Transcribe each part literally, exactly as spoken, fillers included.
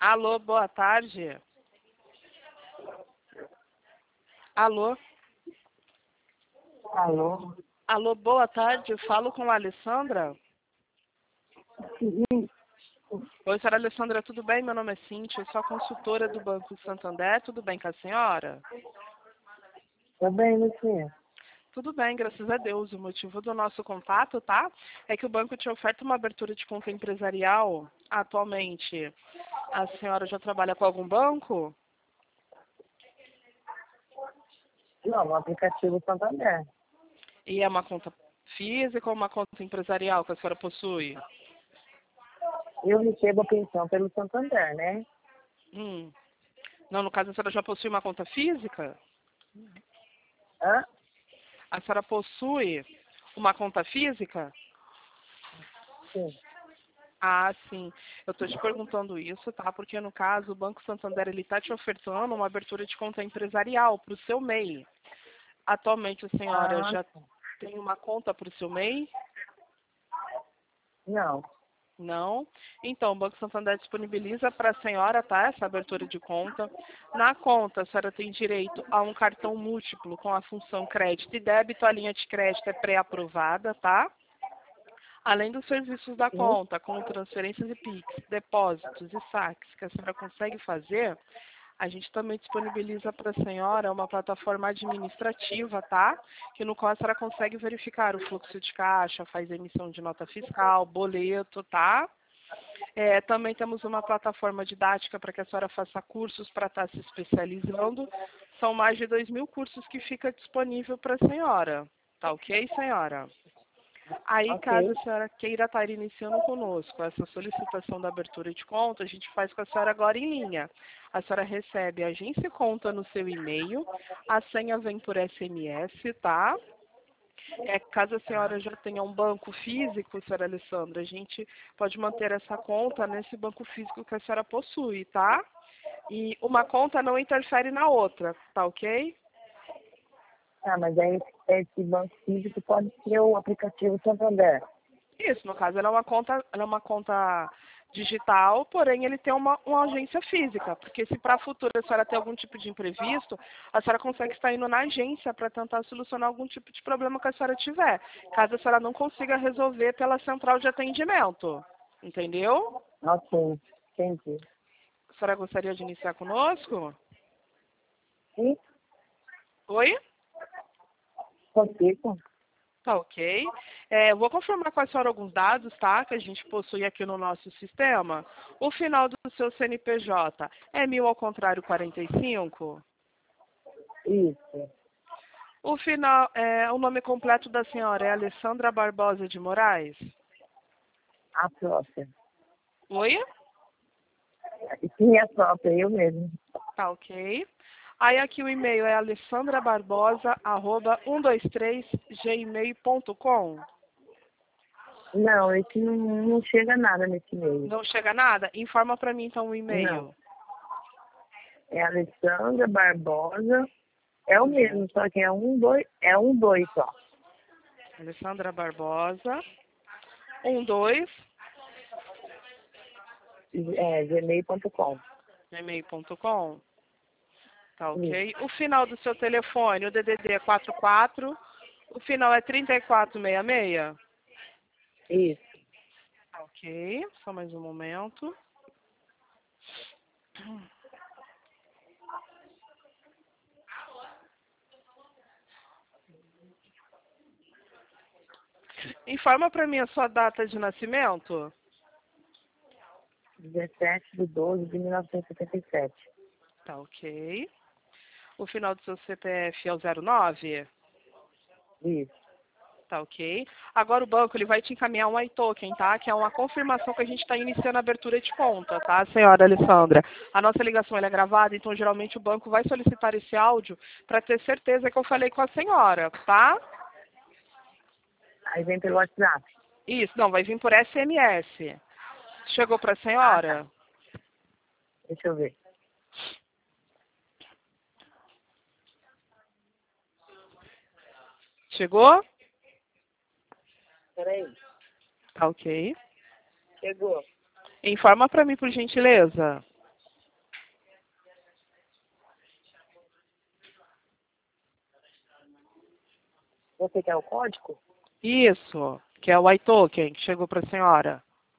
Alô, boa tarde. Alô? Alô? Alô, boa tarde. Eu falo com a Alessandra. Sim. Oi, senhora Alessandra, tudo bem? Meu nome é Cíntia, eu sou a consultora do Banco Santander. Tudo bem com a senhora? Tudo bem, você? Tudo bem, graças a Deus. O motivo do nosso contato, tá? É que o banco te oferta uma abertura de conta empresarial. Atualmente, a senhora já trabalha com algum banco? Não, no aplicativo Santander. E é uma conta física ou uma conta empresarial que a senhora possui? Eu recebo a pensão pelo Santander, né? Hum. Não, no caso, a senhora já possui uma conta física? Hã? A senhora possui uma conta física? Sim. Ah, sim. Eu estou te perguntando isso, tá? Porque, no caso, o Banco Santander ele está te ofertando uma abertura de conta empresarial para o seu M E I. Atualmente, a senhora Ah, já tá. tem uma conta para o seu M E I? Não. Não? Então, o Banco Santander disponibiliza para a senhora, tá? Essa abertura de conta. Na conta, a senhora tem direito a um cartão múltiplo com a função crédito e débito. A linha de crédito é pré-aprovada, tá? Além dos serviços da Sim. conta, como transferências e Pix, depósitos e saques que a senhora consegue fazer, a gente também disponibiliza para a senhora uma plataforma administrativa, tá? Que no qual a senhora consegue verificar o fluxo de caixa, faz emissão de nota fiscal, boleto, tá? É, também temos uma plataforma didática para que a senhora faça cursos para estar se especializando. São mais de dois mil cursos que fica disponível para a senhora. Tá ok, senhora? Aí, caso Ok. a senhora queira estar iniciando conosco essa solicitação da abertura de conta, a gente faz com a senhora agora em linha. A senhora recebe a agência conta no seu e-mail, a senha vem por S M S, tá? É, caso a senhora já tenha um banco físico, senhora Alessandra, a gente pode manter essa conta nesse banco físico que a senhora possui, tá? E uma conta não interfere na outra, tá ok? Ah, mas aí esse banco físico pode ser o aplicativo Santander. Isso, no caso, ela é uma conta, ela é uma conta digital, porém ele tem uma, uma agência física, porque se para a futura a senhora ter algum tipo de imprevisto, a senhora consegue estar indo na agência para tentar solucionar algum tipo de problema que a senhora tiver, caso a senhora não consiga resolver pela central de atendimento. Entendeu? Ok. Entendi. A senhora gostaria de iniciar conosco? Sim? Oi? Consigo? Tá ok. É, eu vou confirmar com a senhora alguns dados, tá? Que a gente possui aqui no nosso sistema. O final do seu C N P J é mil ao contrário quarenta e cinco? Isso. O final, é, o nome completo da senhora é Alessandra Barbosa de Moraes? A própria. Oi? Sim, a própria, eu mesmo. Tá ok. Aí aqui o e-mail é alessandrabarbosa arroba cento e vinte e três gmail ponto com. Não, esse não, não chega nada nesse e-mail. Não chega nada? Informa para mim então o Não. e-mail. É Alessandra Barbosa. É o Uhum. mesmo, só que é um, dois, é um, dois só. Alessandra Barbosa. Um, dois, É, gmail ponto com. gmail ponto com. Tá Isso, ok. O final do seu telefone, o D D D é quarenta e quatro. O final é trinta e quatro sessenta e seis. isso. Tá ok. Só mais um momento. Informa para mim a sua data de nascimento. dezessete de doze de mil novecentos e setenta e sete. Tá ok. O final do seu C P F é o zero nove. Isso. Tá ok. Agora o banco ele vai te encaminhar um iToken, tá? Que é uma confirmação que a gente está iniciando a abertura de conta, tá, senhora Alessandra? A nossa ligação ela é gravada, então geralmente o banco vai solicitar esse áudio para ter certeza que eu falei com a senhora, tá? Aí vem pelo WhatsApp. Isso, não, vai vir por S M S. Chegou para a Ah, tá. senhora? Deixa eu ver. Chegou? Peraí. Tá ok. Chegou. Informa para mim, por gentileza. Você quer o código? Isso, que é o iToken que chegou para a senhora.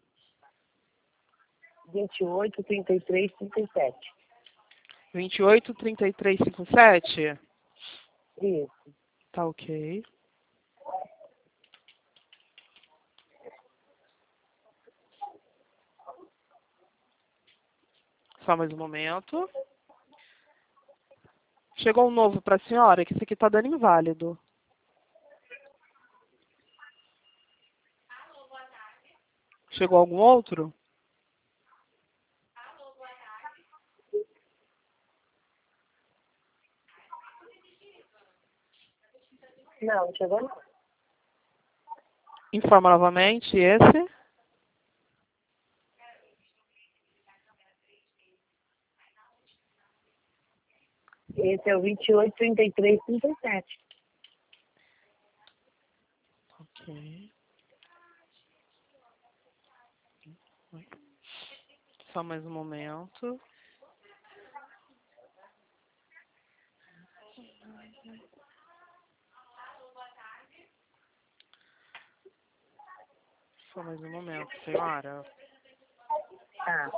vinte e oito, trinta e três, trinta e sete. vinte e oito, trinta e três, cinquenta e sete? Isso. Tá ok. Só mais um momento. Chegou um novo para a senhora, que esse aqui está dando inválido. Chegou algum outro? Não, chegou não. Informa novamente esse. Esse é o vinte e oito, trinta e três, trinta e sete. Ok. Só mais um momento. Só mais um momento, senhora. Ah,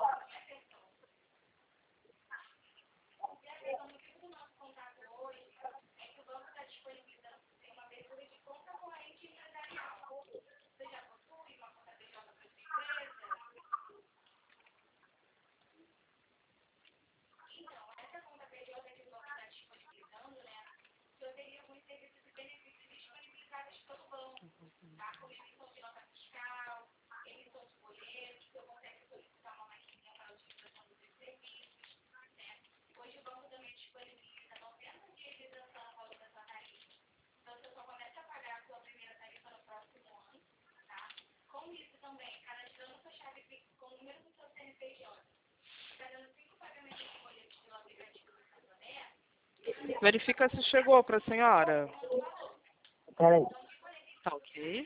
Verifica se chegou para a senhora. peraí. Tá ok.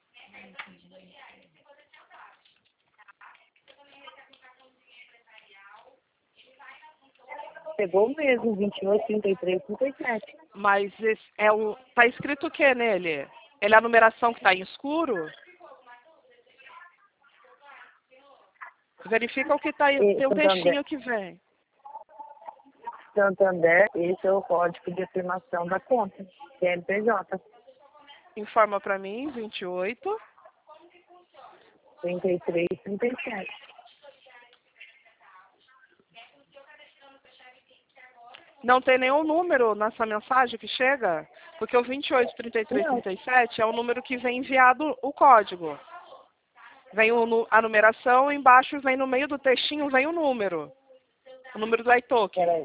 Chegou mesmo, vinte e oito, trinta e três, trinta e sete. Mas esse é o, tá escrito o que nele? Ele é a numeração que está em escuro? Verifica o que tá aí. E Tem um Santander, textinho que vem. Santander, esse é o código de afirmação da conta, C N P J. Informa para mim, vinte e oito. trinta e três, trinta e sete. Não tem nenhum número nessa mensagem que chega? Porque o vinte e oito, trinta e três, Não, trinta e sete é o número que vem enviado o código. Vem o nu- a numeração, embaixo vem no meio do textinho, vem o número. O número do iToken. peraí.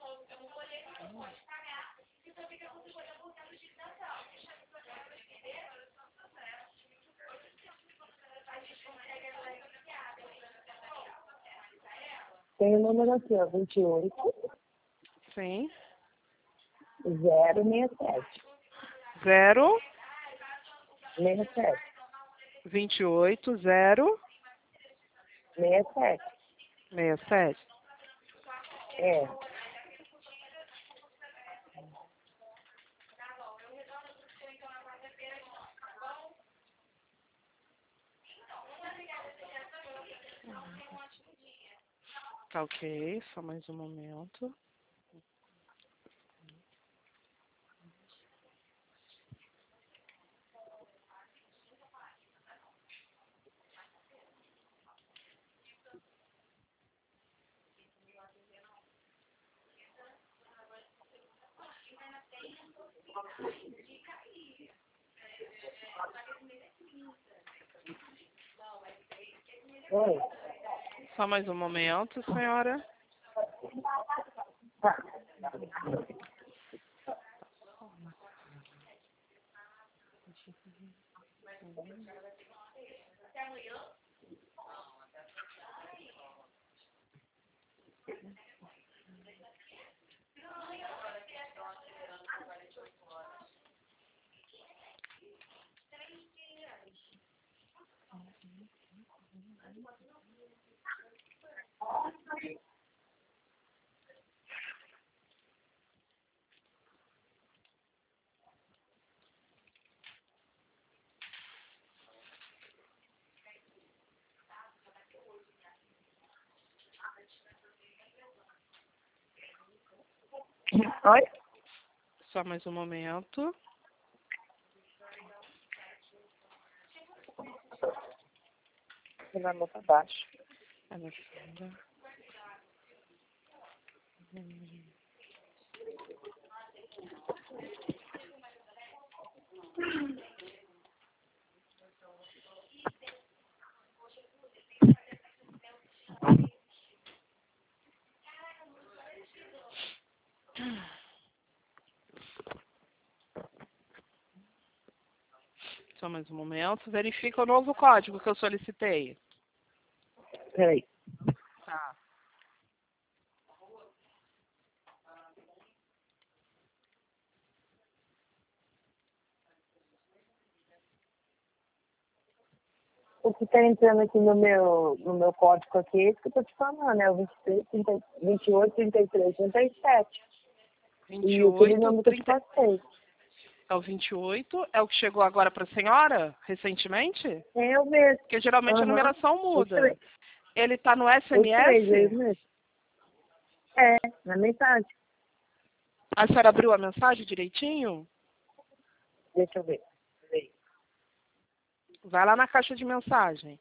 Tem o número aqui, ó, vinte e oito, Sim. zero seis sete. Zero, seis sete. vinte e oito, zero, seis sete. seis sete. É. Tá ok, só mais um momento. Oi. Só mais um momento, senhora. Tá. Oi? Só mais um momento. Você vai botar baixo. Alessandra. Hum. Só mais um momento. Verifica o novo código que eu solicitei. Peraí. Tá. O que está entrando aqui no meu, no meu código aqui é isso que eu tô te falando, é o vinte e três, trinta, vinte e oito, trinta e três, trinta e sete. E aquele nome que eu te passei. É o vinte e oito? É o que chegou agora para a senhora, recentemente? É o mesmo. Porque geralmente Uhum. a numeração muda. Ele está no S M S? três, é isso mesmo. É, na mensagem. A senhora abriu a mensagem direitinho? Deixa eu ver. Peraí. Vai lá na caixa de mensagem.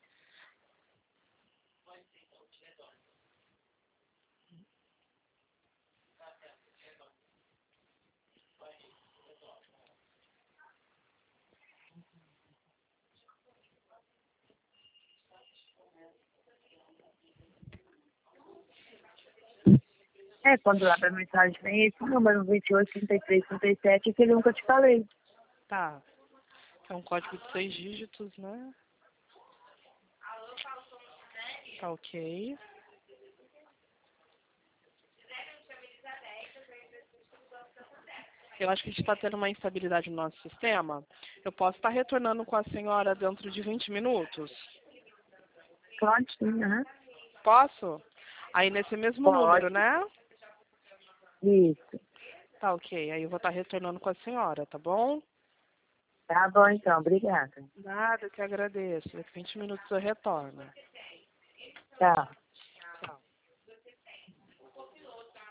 É, quando abre a mensagem vem esse número, vinte e oito, trinta e três, trinta e sete, que eu nunca te falei. Tá. É um código de seis dígitos, né? Tá ok. Eu acho que a gente está tendo uma instabilidade no nosso sistema. Eu posso estar retornando com a senhora dentro de vinte minutos? Pode sim, né? Posso? Aí nesse mesmo Pode. número, né? Isso. Tá ok. Aí eu vou estar retornando com a senhora, tá bom? Tá bom então, obrigada. Nada, eu que agradeço. Daqui vinte minutos eu retorno. Tchau.